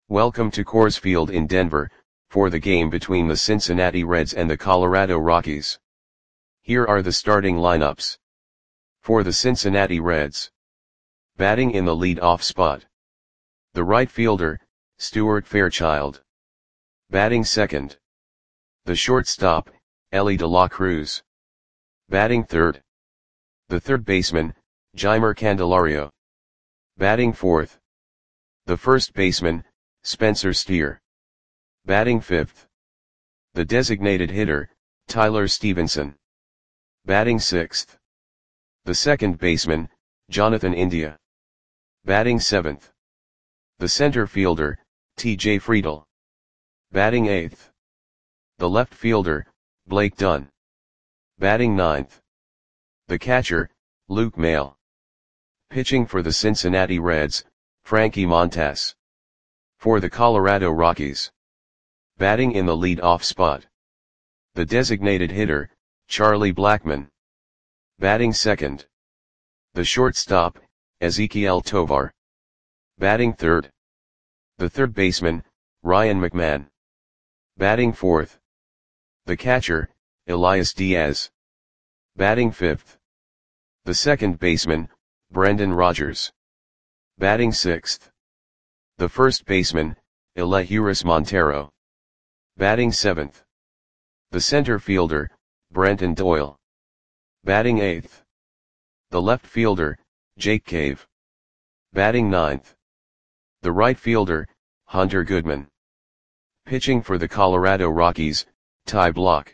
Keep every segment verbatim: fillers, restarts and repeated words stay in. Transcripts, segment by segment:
Welcome to Coors Field in Denver, for the game between the Cincinnati Reds and the Colorado Rockies. Here are the starting lineups. For the Cincinnati Reds. Batting in the lead-off spot. The right fielder, Stuart Fairchild. Batting second. The shortstop, Elly De La Cruz. Batting third. The third baseman, Jeimer Candelario. Batting fourth. The first baseman, Spencer Steer. Batting fifth. The designated hitter, Tyler Stephenson. Batting sixth. The second baseman, Jonathan India. Batting seventh. The center fielder, T J Friedl. Batting eighth. The left fielder, Blake Dunn. Batting ninth. The catcher, Luke Maile. Pitching for the Cincinnati Reds, Frankie Montas. For the Colorado Rockies. Batting in the lead-off spot. The designated hitter, Charlie Blackmon. Batting second. The shortstop, Ezequiel Tovar. Batting third. The third baseman, Ryan McMahon. Batting fourth. The catcher, Elias Diaz. Batting fifth. The second baseman, Brendan Rodgers. Batting sixth. The first baseman, Elehuris Montero. Batting seventh. The center fielder, Brenton Doyle. Batting eighth. The left fielder, Jake Cave. Batting ninth. The right fielder, Hunter Goodman. Pitching for the Colorado Rockies, Ty Blach.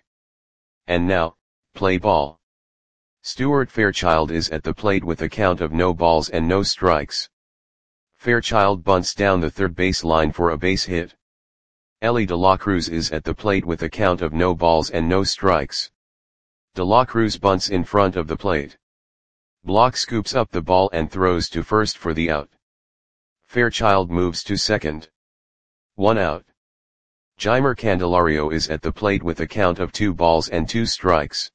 And now, play ball. Stuart Fairchild is at the plate with a count of no balls and no strikes. Fairchild bunts down the third base line for a base hit. Elly De La Cruz is at the plate with a count of no balls and no strikes. De La Cruz bunts in front of the plate. Blach scoops up the ball and throws to first for the out. Fairchild moves to second. One out. Jeimer Candelario is at the plate with a count of two balls and two strikes.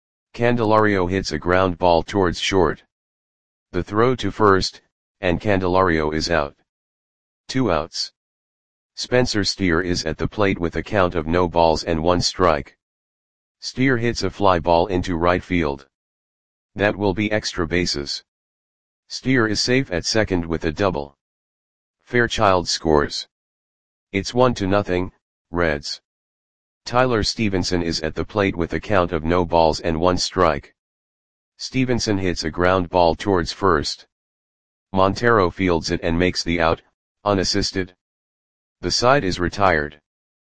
Candelario hits a ground ball towards short. The throw to first, and Candelario is out. Two outs. Spencer Steer is at the plate with a count of no balls and one strike. Steer hits a fly ball into right field. That will be extra bases. Steer is safe at second with a double. Fairchild scores. It's one to nothing, Reds. Tyler Stephenson is at the plate with a count of no balls and one strike. Stephenson hits a ground ball towards first. Montero fields it and makes the out, unassisted. The side is retired.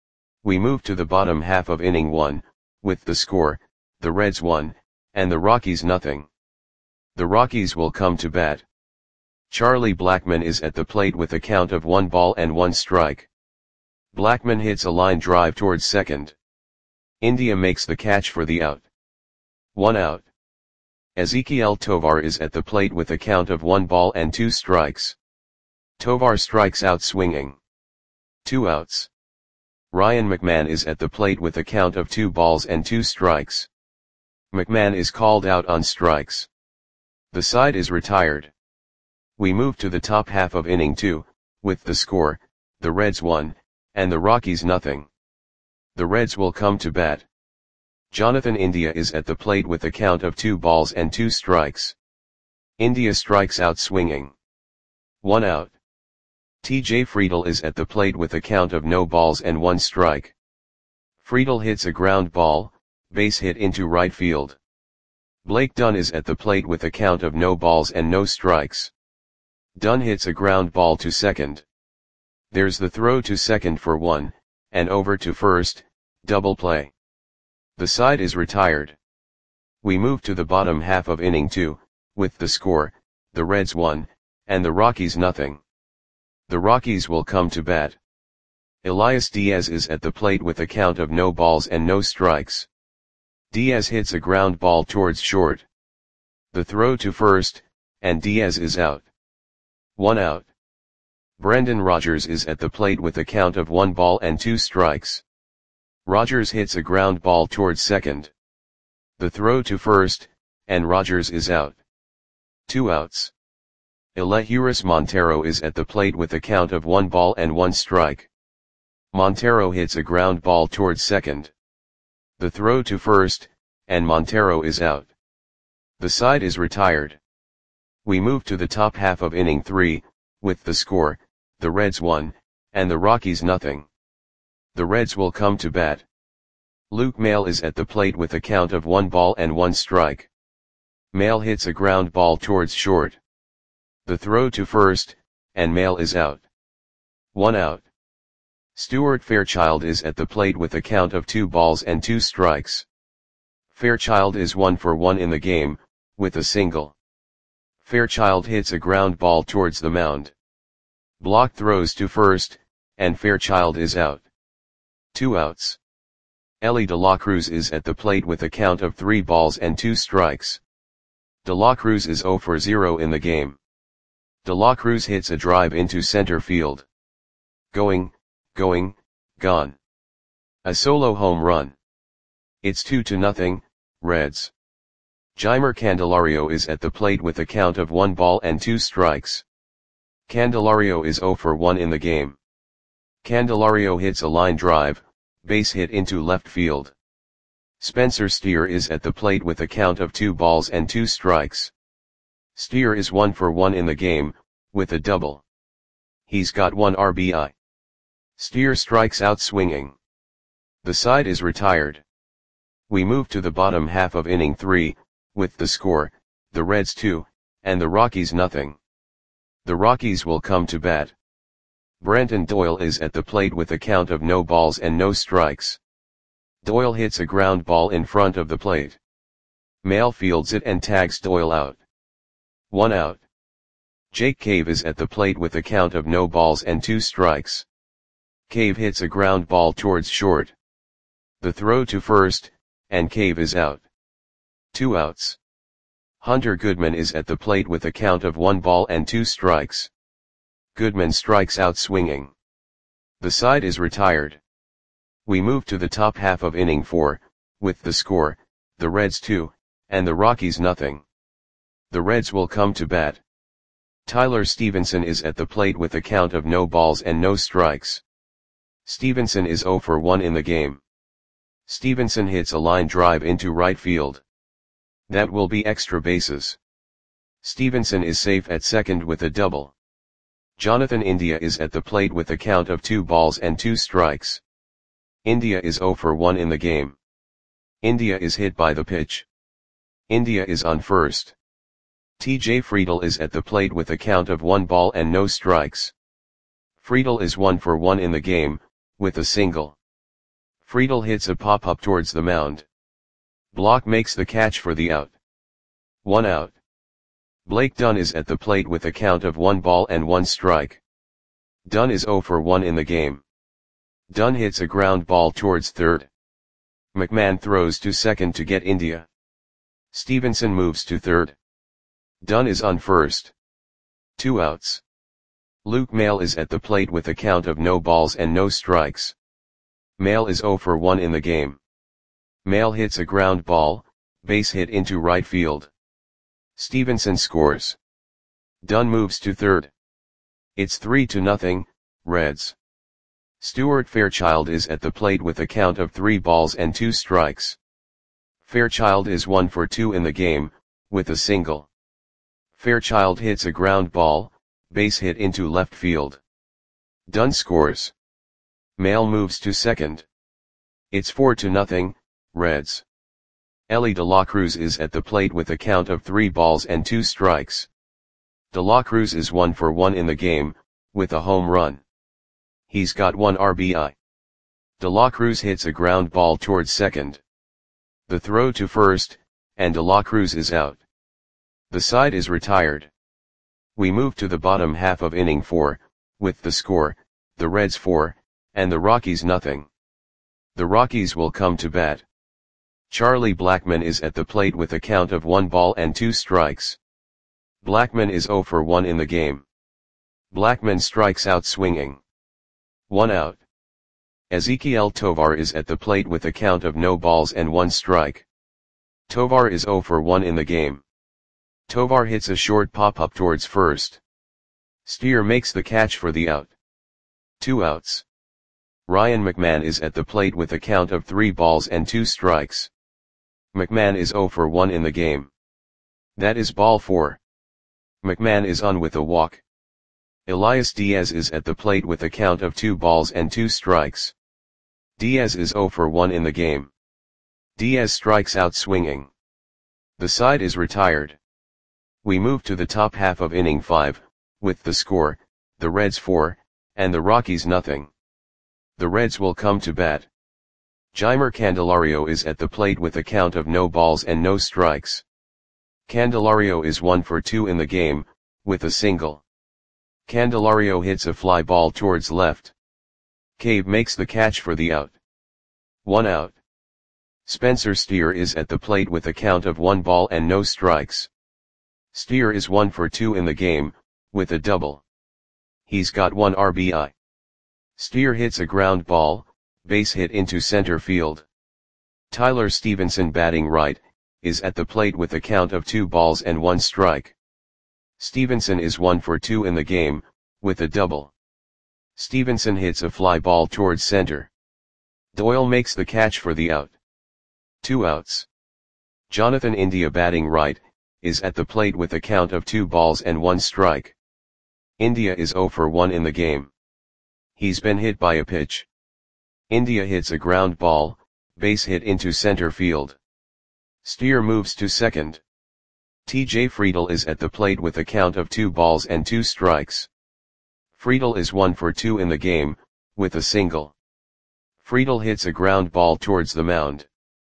We move to the bottom half of inning one, with the score, the Reds one, and the Rockies nothing. The Rockies will come to bat. Charlie Blackmon is at the plate with a count of one ball and one strike. Blackmon hits a line drive towards second. India makes the catch for the out. One out. Ezequiel Tovar is at the plate with a count of one ball and two strikes. Tovar strikes out swinging. Two outs. Ryan McMahon is at the plate with a count of two balls and two strikes. McMahon is called out on strikes. The side is retired. We move to the top half of inning two, with the score, the Reds one, and the Rockies nothing. The Reds will come to bat. Jonathan India is at the plate with a count of two balls and two strikes. India strikes out swinging. One out. T J Friedl is at the plate with a count of no balls and one strike. Friedl hits a ground ball, base hit into right field. Blake Dunn is at the plate with a count of no balls and no strikes. Dunn hits a ground ball to second. There's the throw to second for one, and over to first, double play. The side is retired. We move to the bottom half of inning two, with the score, the Reds one, and the Rockies nothing. The Rockies will come to bat. Elias Diaz is at the plate with a count of no balls and no strikes. Diaz hits a ground ball towards short. The throw to first, and Diaz is out. One out. Brendan Rodgers is at the plate with a count of one ball and two strikes. Rodgers hits a ground ball towards second. The throw to first, and Rodgers is out. Two outs. Elehuris Montero is at the plate with a count of one ball and one strike. Montero hits a ground ball towards second. The throw to first, and Montero is out. The side is retired. We move to the top half of inning three, with the score, the Reds one, and the Rockies nothing. The Reds will come to bat. Luke Maile is at the plate with a count of one ball and one strike. Maile hits a ground ball towards short. The throw to first, and Maile is out. One out. Stuart Fairchild is at the plate with a count of two balls and two strikes. Fairchild is one for one in the game, with a single. Fairchild hits a ground ball towards the mound. Block throws to first, and Fairchild is out. Two outs. Elly De La Cruz is at the plate with a count of three balls and two strikes. De La Cruz is zero for zero in the game. De La Cruz hits a drive into center field. Going, going, gone. A solo home run. It's two to nothing, Reds. Jeimer Candelario is at the plate with a count of one ball and two strikes. Candelario is zero for one in the game. Candelario hits a line drive, base hit into left field. Spencer Steer is at the plate with a count of two balls and two strikes. Steer is one for one in the game, with a double. He's got one R B I. Steer strikes out swinging. The side is retired. We move to the bottom half of inning three, with the score, the Reds two, and the Rockies nothing. The Rockies will come to bat. Brenton Doyle is at the plate with a count of no balls and no strikes. Doyle hits a ground ball in front of the plate. Maile fields it and tags Doyle out. One out. Jake Cave is at the plate with a count of no balls and two strikes. Cave hits a ground ball towards short. The throw to first, and Cave is out. Two outs. Hunter Goodman is at the plate with a count of one ball and two strikes. Goodman strikes out swinging. The side is retired. We move to the top half of inning four, with the score, the Reds two, and the Rockies nothing. The Reds will come to bat. Tyler Stevenson is at the plate with a count of no balls and no strikes. Stevenson is zero for one in the game. Stevenson hits a line drive into right field. That will be extra bases. Stevenson is safe at second with a double. Jonathan India is at the plate with a count of two balls and two strikes. India is zero for one in the game. India is hit by the pitch. India is on first. T J Friedl is at the plate with a count of one ball and no strikes. Friedl is one for one in the game, with a single. Friedl hits a pop-up towards the mound. Block makes the catch for the out. One out. Blake Dunn is at the plate with a count of one ball and one strike. Dunn is zero for one in the game. Dunn hits a ground ball towards third. McMahon throws to second to get India. Stevenson moves to third. Dunn is on first. Two outs. Luke Maile is at the plate with a count of no balls and no strikes. Maile is zero for one in the game. Maile hits a ground ball, base hit into right field. Stevenson scores. Dunn moves to third. It's three to nothing, Reds. Stuart Fairchild is at the plate with a count of three balls and two strikes. Fairchild is one for two in the game, with a single. Fairchild hits a ground ball, base hit into left field. Dunn scores. Maile moves to second. It's four to nothing, Reds. Elly De La Cruz is at the plate with a count of three balls and two strikes. De La Cruz is one for one in the game, with a home run. He's got one R B I. De La Cruz hits a ground ball towards second. The throw to first, and De La Cruz is out. The side is retired. We move to the bottom half of inning four, with the score, the Reds four, and the Rockies nothing. The Rockies will come to bat. Charlie Blackmon is at the plate with a count of one ball and two strikes. Blackmon is zero for one in the game. Blackmon strikes out swinging. One out. Ezequiel Tovar is at the plate with a count of no balls and one strike. Tovar is zero for one in the game. Tovar hits a short pop-up towards first. Steer makes the catch for the out. Two outs. Ryan McMahon is at the plate with a count of three balls and two strikes. McMahon is zero for one in the game. That is ball four. McMahon is on with a walk. Elias Diaz is at the plate with a count of two balls and two strikes. Diaz is zero for one in the game. Diaz strikes out swinging. The side is retired. We move to the top half of inning five, with the score, the Reds four, and the Rockies nothing. The Reds will come to bat. Jeimer Candelario is at the plate with a count of no balls and no strikes. Candelario is one for two in the game, with a single. Candelario hits a fly ball towards left. Cave makes the catch for the out. One out. Spencer Steer is at the plate with a count of one ball and no strikes. Steer is one for two in the game, with a double. He's got one R B I. Steer hits a ground ball, base hit into center field. Tyler Stevenson, batting right, is at the plate with a count of two balls and one strike. Stevenson is one for two in the game, with a double. Stevenson hits a fly ball towards center. Doyle makes the catch for the out. Two outs. Jonathan India, batting right, is at the plate with a count of two balls and one strike. India is zero for one in the game. He's been hit by a pitch. India hits a ground ball, base hit into center field. Steer moves to second. T J Friedl is at the plate with a count of two balls and two strikes. Friedl is one for two in the game, with a single. Friedl hits a ground ball towards the mound.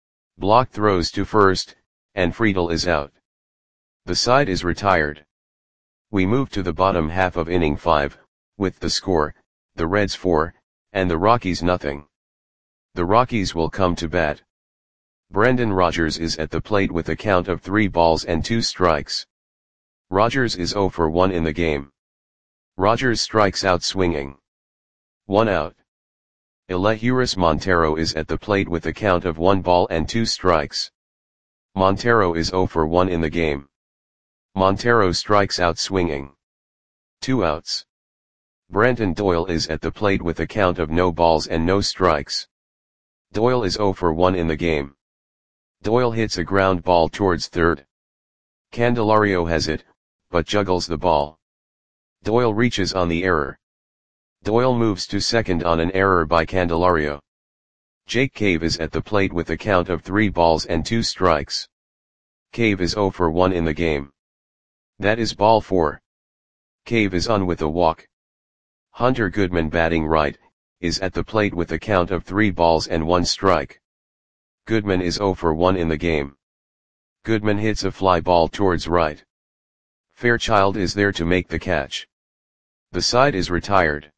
Block throws to first, and Friedl is out. The side is retired. We move to the bottom half of inning five, with the score, the Reds four, and the Rockies nothing. The Rockies will come to bat. Brendan Rodgers is at the plate with a count of three balls and two strikes. Rodgers is zero for one in the game. Rodgers strikes out swinging. One out. Elehuris Montero is at the plate with a count of one ball and two strikes. Montero is zero for one in the game. Montero strikes out swinging. Two outs. Brenton Doyle is at the plate with a count of no balls and no strikes. Doyle is zero for one in the game. Doyle hits a ground ball towards third. Candelario has it, but juggles the ball. Doyle reaches on the error. Doyle moves to second on an error by Candelario. Jake Cave is at the plate with a count of three balls and two strikes. Cave is zero for one in the game. That is ball four. Cave is on with a walk. Hunter Goodman, batting right, is at the plate with a count of three balls and one strike. Goodman is zero for one in the game. Goodman hits a fly ball towards right. Fairchild is there to make the catch. The side is retired.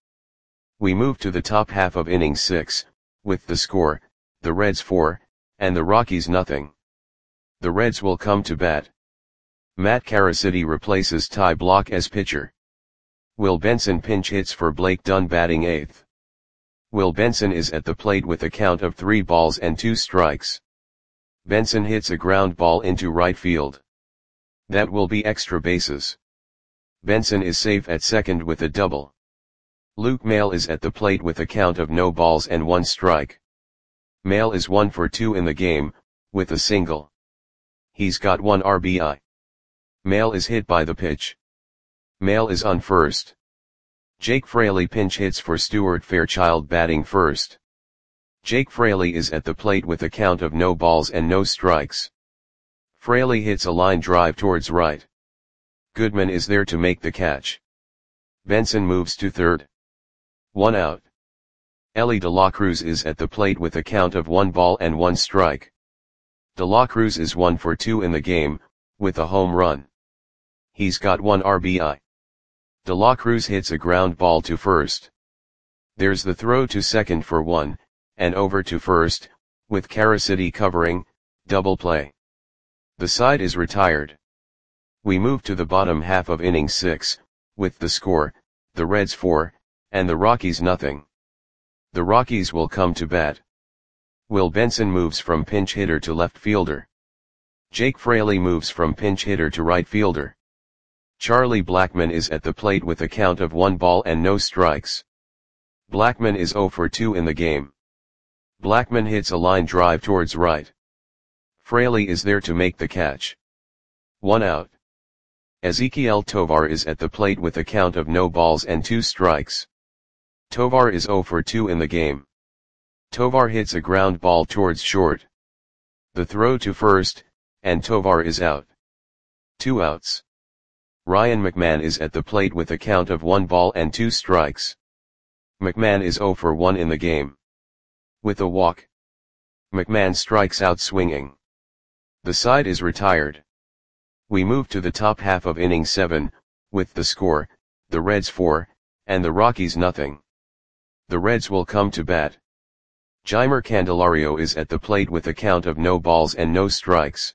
We move to the top half of inning six, with the score, the Reds four, and the Rockies nothing. The Reds will come to bat. Matt Caracity replaces Ty Block as pitcher. Will Benson pinch hits for Blake Dunn, batting eighth. Will Benson is at the plate with a count of three balls and two strikes. Benson hits a ground ball into right field. That will be extra bases. Benson is safe at second with a double. Luke Maile is at the plate with a count of no balls and one strike. Maile is one for two in the game, with a single. He's got one R B I. Maile is hit by the pitch. Maile is on first. Jake Fraley pinch hits for Stuart Fairchild, batting first. Jake Fraley is at the plate with a count of no balls and no strikes. Fraley hits a line drive towards right. Goodman is there to make the catch. Benson moves to third. One out. Ellie De La Cruz is at the plate with a count of one ball and one strike. De La Cruz is one for two in the game, with a home run. He's got one R B I. De La Cruz hits a ground ball to first. There's the throw to second for one, and over to first, with Caracity covering, double play. The side is retired. We move to the bottom half of inning six, with the score, the Reds four, and the Rockies nothing. The Rockies will come to bat. Will Benson moves from pinch hitter to left fielder. Jake Fraley moves from pinch hitter to right fielder. Charlie Blackmon is at the plate with a count of one ball and no strikes. Blackmon is zero for two in the game. Blackmon hits a line drive towards right. Fraley is there to make the catch. One out. Ezequiel Tovar is at the plate with a count of no balls and two strikes. Tovar is zero for two in the game. Tovar hits a ground ball towards short. The throw to first, and Tovar is out. Two outs. Ryan McMahon is at the plate with a count of one ball and two strikes. McMahon is zero for one in the game. With a walk, McMahon strikes out swinging. The side is retired. We move to the top half of inning seven, with the score, the Reds four, and the Rockies nothing. The Reds will come to bat. Jeimer Candelario is at the plate with a count of no balls and no strikes.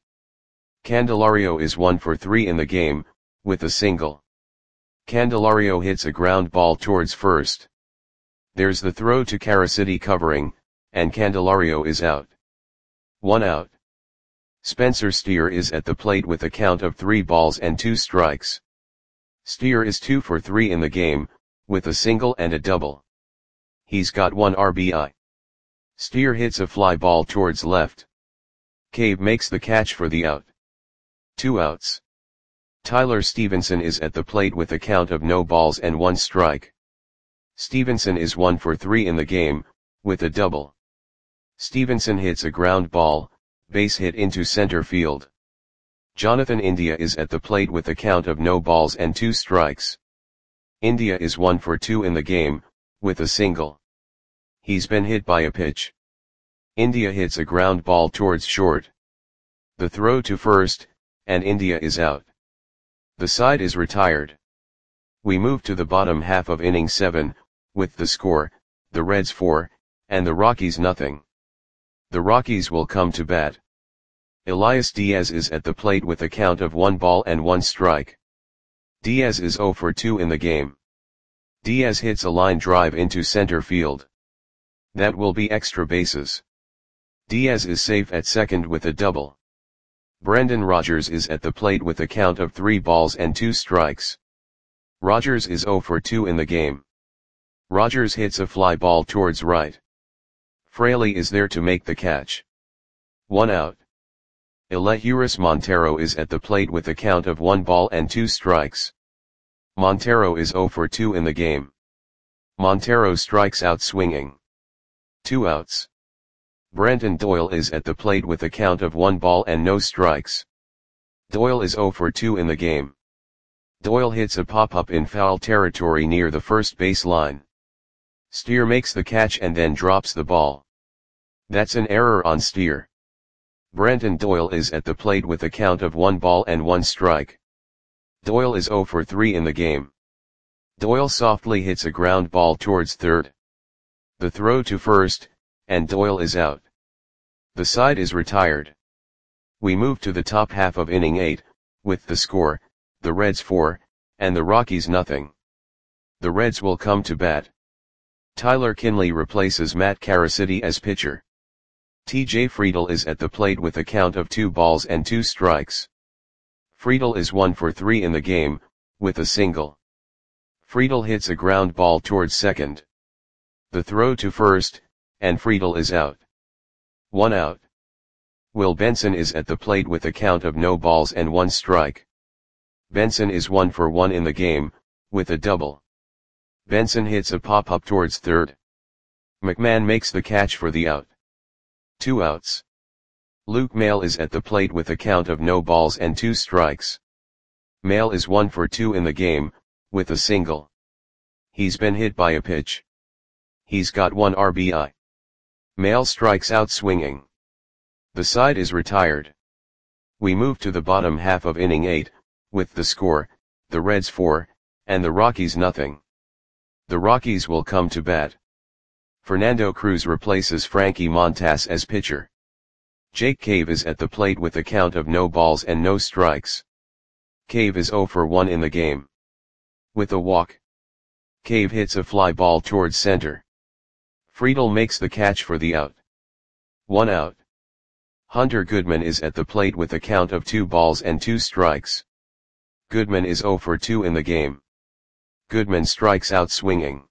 Candelario is one for three in the game, with a single. Candelario hits a ground ball towards first. There's the throw to Caracity covering, and Candelario is out. One out. Spencer Steer is at the plate with a count of three balls and two strikes. Steer is two for three in the game, with a single and a double. He's got one R B I. Steer hits a fly ball towards left. Cave makes the catch for the out. Two outs. Tyler Stevenson is at the plate with a count of no balls and one strike. Stevenson is one for three in the game, with a double. Stevenson hits a ground ball, base hit into center field. Jonathan India is at the plate with a count of no balls and two strikes. India is one for two in the game, with a single. He's been hit by a pitch. India hits a ground ball towards short. The throw to first, and India is out. The side is retired. We move to the bottom half of inning seven, with the score, the Reds four, and the Rockies nothing. The Rockies will come to bat. Elias Diaz is at the plate with a count of one ball and one strike. Diaz is zero for two in the game. Diaz hits a line drive into center field. That will be extra bases. Diaz is safe at second with a double. Brendan Rodgers is at the plate with a count of three balls and two strikes. Rodgers is zero for two in the game. Rodgers hits a fly ball towards right. Fraley is there to make the catch. One out. Elehuris Montero is at the plate with a count of one ball and two strikes. Montero is zero for two in the game. Montero strikes out swinging. Two outs. Brenton Doyle is at the plate with a count of one ball and no strikes. Doyle is zero for two in the game. Doyle hits a pop-up in foul territory near the first base line. Steer makes the catch and then drops the ball. That's an error on Steer. Brenton Doyle is at the plate with a count of one ball and one strike. Doyle is zero for three in the game. Doyle softly hits a ground ball towards third. The throw to first, and Doyle is out. The side is retired. We move to the top half of inning eight, with the score, the Reds four, and the Rockies nothing. The Reds will come to bat. Tyler Kinley replaces Matt Caracity as pitcher. T J Friedl is at the plate with a count of two balls and two strikes. Friedl is one for three in the game, with a single. Friedl hits a ground ball towards second. The throw to first, and Friedl is out. One out. Will Benson is at the plate with a count of no balls and one strike. Benson is one for one in the game, with a double. Benson hits a pop-up towards third. McMahon makes the catch for the out. Two outs. Luke Maile is at the plate with a count of no balls and two strikes. Maile is one for two in the game, with a single. He's been hit by a pitch. He's got one R B I. Maile strikes out swinging. The side is retired. We move to the bottom half of inning eight, with the score, the Reds four, and the Rockies nothing. The Rockies will come to bat. Fernando Cruz replaces Frankie Montas as pitcher. Jake Cave is at the plate with a count of no balls and no strikes. Cave is zero for one in the game. With a walk, Cave hits a fly ball towards center. Friedl makes the catch for the out. One out. Hunter Goodman is at the plate with a count of two balls and two strikes. Goodman is zero for two in the game. Goodman strikes out swinging.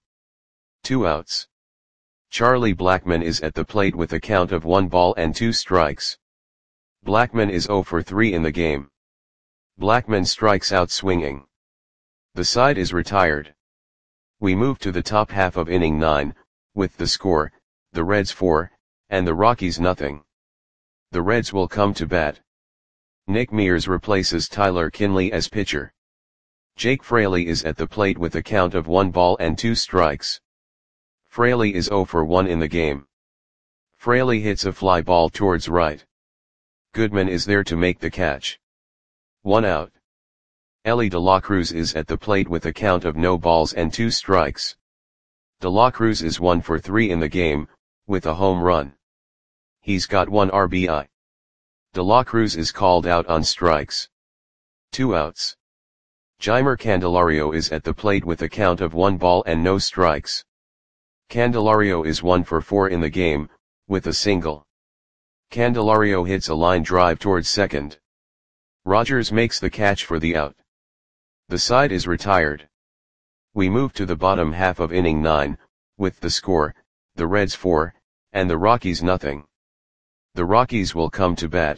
Two outs. Charlie Blackmon is at the plate with a count of one ball and two strikes. Blackmon is zero for three in the game. Blackmon strikes out swinging. The side is retired. We move to the top half of inning nine, with the score, the Reds four, and the Rockies nothing. The Reds will come to bat. Nick Mears replaces Tyler Kinley as pitcher. Jake Fraley is at the plate with a count of one ball and two strikes. Fraley is zero for one in the game. Fraley hits a fly ball towards right. Goodman is there to make the catch. One out. Elly De La Cruz is at the plate with a count of no balls and two strikes. De La Cruz is one for three in the game, with a home run. He's got one R B I. De La Cruz is called out on strikes. Two outs. Jeimer Candelario is at the plate with a count of one ball and no strikes. Candelario is one for four in the game, with a single. Candelario hits a line drive towards second. Rogers makes the catch for the out. The side is retired. We move to the bottom half of inning nine, with the score, the Reds four, and the Rockies nothing. The Rockies will come to bat.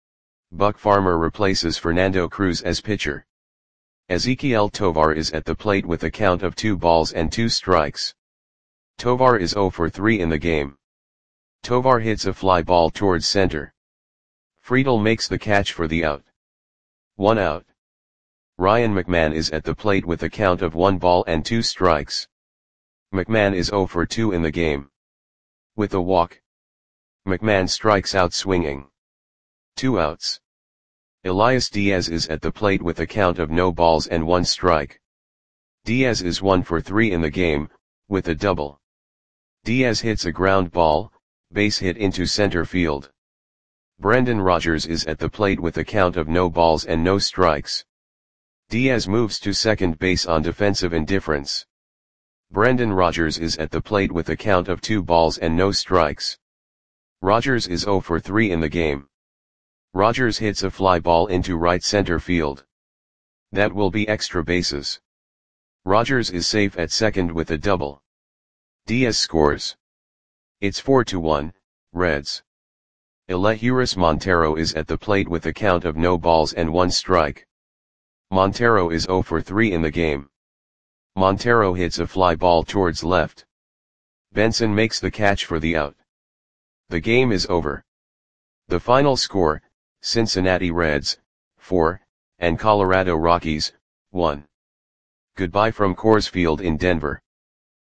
Buck Farmer replaces Fernando Cruz as pitcher. Ezequiel Tovar is at the plate with a count of two balls and two strikes. Tovar is zero for three in the game. Tovar hits a fly ball towards center. Friedel makes the catch for the out. One out. Ryan McMahon is at the plate with a count of one ball and two strikes. McMahon is zero for two in the game. With a walk. McMahon strikes out swinging. Two outs. Elias Diaz is at the plate with a count of no balls and one strike. Diaz is one for three in the game, with a double. Diaz hits a ground ball, base hit into center field. Brendan Rodgers is at the plate with a count of no balls and no strikes. Diaz moves to second base on defensive indifference. Brendan Rodgers is at the plate with a count of two balls and no strikes. Rodgers is zero for three in the game. Rodgers hits a fly ball into right center field. That will be extra bases. Rodgers is safe at second with a double. Diaz scores. It's four to one, Reds. Elehuris Montero is at the plate with a count of no balls and one strike. Montero is zero for three in the game. Montero hits a fly ball towards left. Benson makes the catch for the out. The game is over. The final score, Cincinnati Reds, four, and Colorado Rockies, one. Goodbye from Coors Field in Denver.